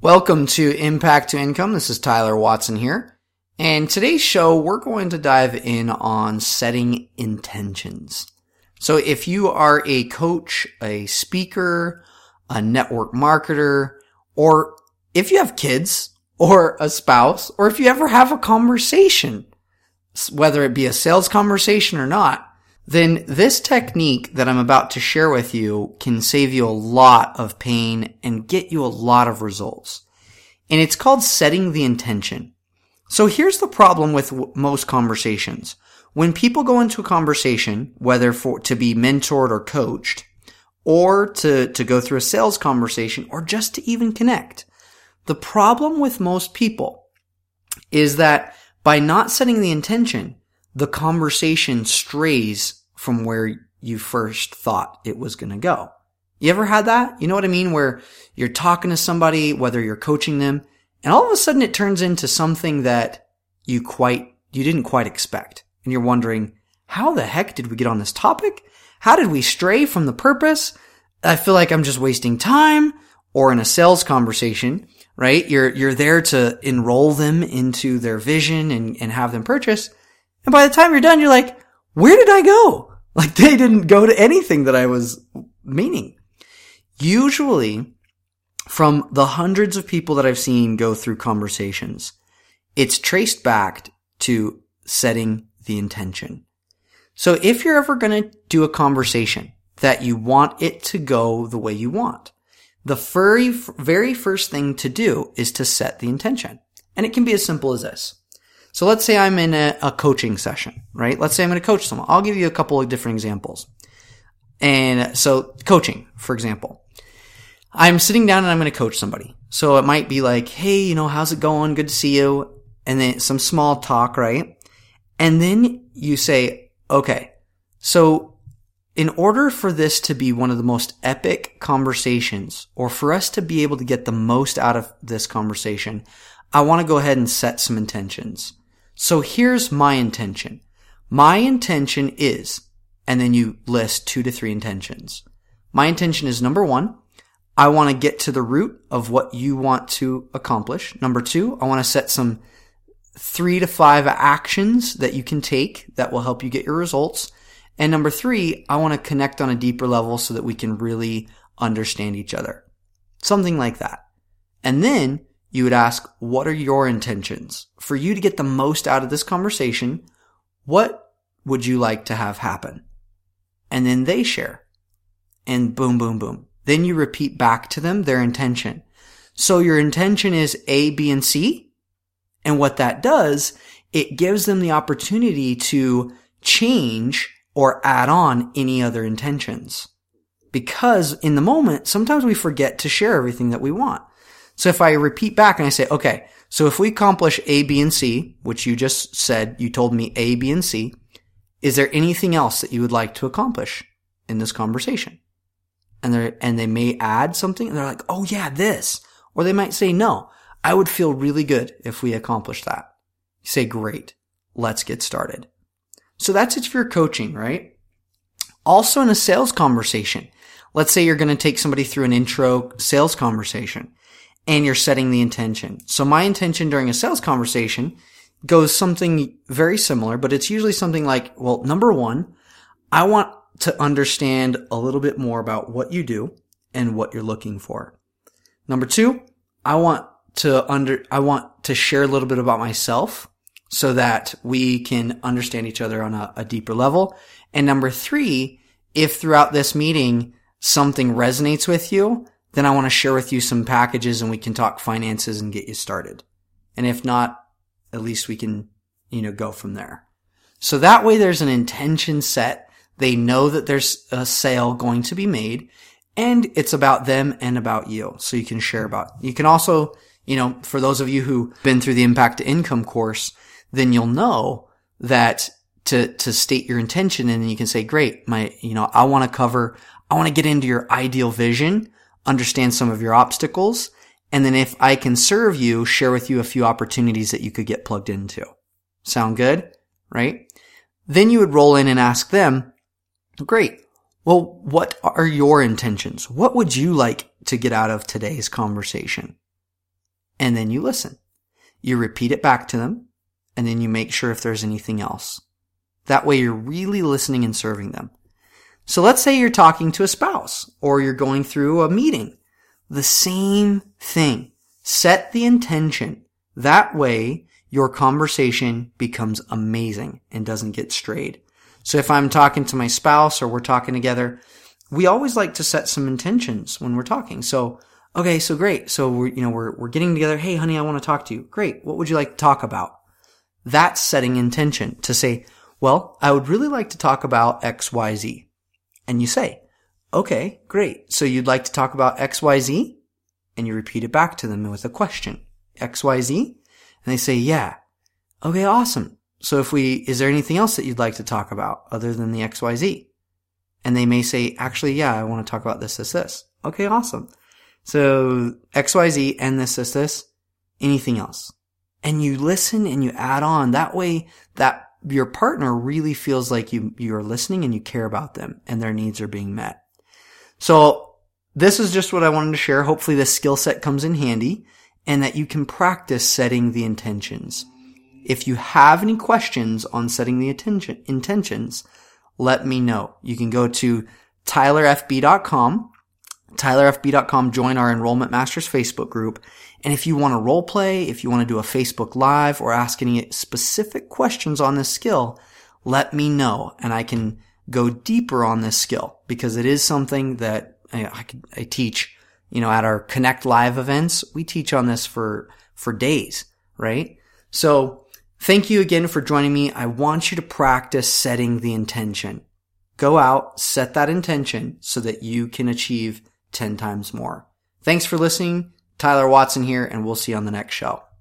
Welcome to Impact to Income. This is Tyler Watson here. And today's show, we're going to dive in on setting intentions. So if you are a coach, a speaker, a network marketer, or if you have kids or a spouse, or if you ever have a conversation, whether it be a sales conversation or not, then this technique that I'm about to share with you can save you a lot of pain and get you a lot of results. And it's called setting the intention. So here's the problem with most conversations. When people go into a conversation, whether to be mentored or coached, or to go through a sales conversation, or just to even connect, the problem with most people is that by not setting the intention, the conversation strays from where you first thought it was going to go. You ever had that? You know what I mean? Where you're talking to somebody, whether you're coaching them, and all of a sudden it turns into something that you didn't quite expect. And you're wondering, how the heck did we get on this topic? How did we stray from the purpose? I feel like I'm just wasting time. Or in a sales conversation, right? You're there to enroll them into their vision and have them purchase. And by the time you're done, you're like, where did I go? Like they didn't go to anything that I was meaning. Usually, from the hundreds of people that I've seen go through conversations, it's traced back to setting the intention. So if you're ever going to do a conversation that you want it to go the way you want, the very first thing to do is to set the intention. And it can be as simple as this. So let's say I'm in a coaching session, right? Let's say I'm going to coach someone. I'll give you a couple of different examples. And so coaching, for example, I'm sitting down and I'm going to coach somebody. So it might be like, hey, how's it going? Good to see you. And then some small talk, right? And then you say, okay, so in order for this to be one of the most epic conversations, or for us to be able to get the most out of this conversation, I want to go ahead and set some intentions. So here's my intention. My intention is, and then you list 2 to 3 intentions. My intention is number 1, I want to get to the root of what you want to accomplish. Number 2, I want to set some 3 to 5 actions that you can take that will help you get your results. And number 3, I want to connect on a deeper level so that we can really understand each other. Something like that. And then you would ask, what are your intentions? For you to get the most out of this conversation, what would you like to have happen? And then they share. And boom, boom, boom. Then you repeat back to them their intention. So your intention is A, B, and C. And what that does, it gives them the opportunity to change or add on any other intentions. Because in the moment, sometimes we forget to share everything that we want. So if I repeat back and I say, okay, so if we accomplish A, B, and C, which you just said, you told me A, B, and C, is there anything else that you would like to accomplish in this conversation? And they may add something and they're like, oh yeah, this. Or they might say, no, I would feel really good if we accomplished that. You say, great, let's get started. So that's it for your coaching, right? Also in a sales conversation, let's say you're going to take somebody through an intro sales conversation and you're setting the intention. So my intention during a sales conversation goes something very similar, but it's usually something like, well, number 1, I want to understand a little bit more about what you do and what you're looking for. Number 2, I want to share a little bit about myself so that we can understand each other on a deeper level. And number 3, if throughout this meeting something resonates with you, then I want to share with you some packages and we can talk finances and get you started. And if not, at least we can, go from there. So that way there's an intention set. They know that there's a sale going to be made and it's about them and about you. So you can share about it. You can also, for those of you who've been through the Impact to Income course, then you'll know that to state your intention and then you can say, great, I want to get into your ideal vision, understand some of your obstacles, and then if I can serve you, share with you a few opportunities that you could get plugged into. Sound good? Right? Then you would roll in and ask them, great. Well, what are your intentions? What would you like to get out of today's conversation? and then you listen. You repeat it back to them, and then you make sure if there's anything else. That way you're really listening and serving them. So let's say you're talking to a spouse or you're going through a meeting. The same thing. Set the intention. That way your conversation becomes amazing and doesn't get strayed. So if I'm talking to my spouse or we're talking together, we always like to set some intentions when we're talking. So, okay, so great. So we're getting together. Hey, honey, I want to talk to you. Great. What would you like to talk about? That's setting intention to say, well, I would really like to talk about XYZ. And you say, okay, great. So you'd like to talk about XYZ? And you repeat it back to them with a question. XYZ? And they say, yeah. Okay, awesome. So is there anything else that you'd like to talk about other than the XYZ? And they may say, actually, yeah, I want to talk about this. Okay, awesome. So XYZ and this. Anything else? And you listen and you add on. That way that your partner really feels like you're listening and you care about them and their needs are being met. So this is just what I wanted to share. Hopefully this skill set comes in handy and that you can practice setting the intentions. If you have any questions on setting the intentions, let me know. You can go to tylerfb.com. tylerfb.com, join our Enrollment Masters Facebook group. And if you want to role play, if you want to do a Facebook Live or ask any specific questions on this skill, let me know and I can go deeper on this skill because it is something that I teach, at our Connect Live events. We teach on this for days, right? So thank you again for joining me. I want you to practice setting the intention. Go out, set that intention so that you can achieve 10 times more. Thanks for listening. Tyler Watson here, and we'll see you on the next show.